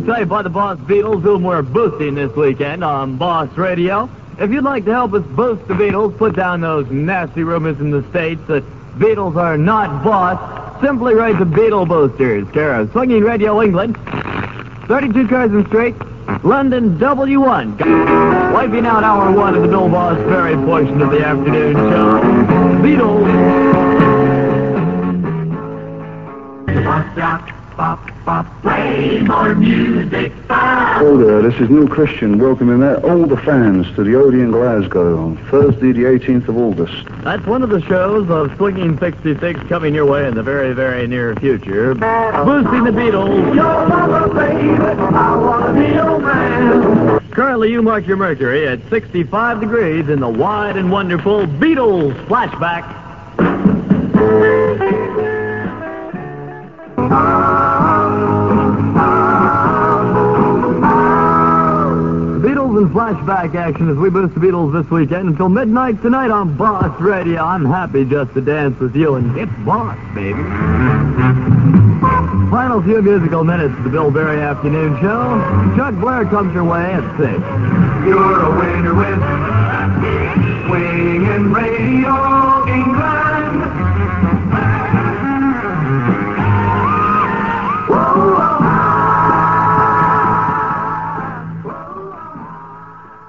excited by the Boss Beatles, whom we're boosting this weekend on Boss Radio. If you'd like to help us boost the Beatles, put down those nasty rumors in the States that Beatles are not boss, simply write the Beatle Boosters, care of Swinging Radio England, 32 Curzon Street, London W1. Wiping out hour one of the Bill Boss Ferry portion of the afternoon show. Beatles. Play more music. Hello there, this is Neil Christian welcoming all the fans to the Odeon Glasgow on Thursday the 18th of August. That's one of the shows of Swinging 66 coming your way in the very, very near future. Boosting the Beatles. Your mama, baby, I want to be your man. Currently, you mark your mercury at 65 degrees in the wide and wonderful Beatles Flashback. Beatles and flashback action as we boost the Beatles this weekend until midnight tonight on Boss Radio. I'm happy just to dance with you, and it's Boss, baby. Final few musical minutes of the Bill Berry Afternoon Show. Chuck Blair comes your way at 6. You're a winner with swinging radio.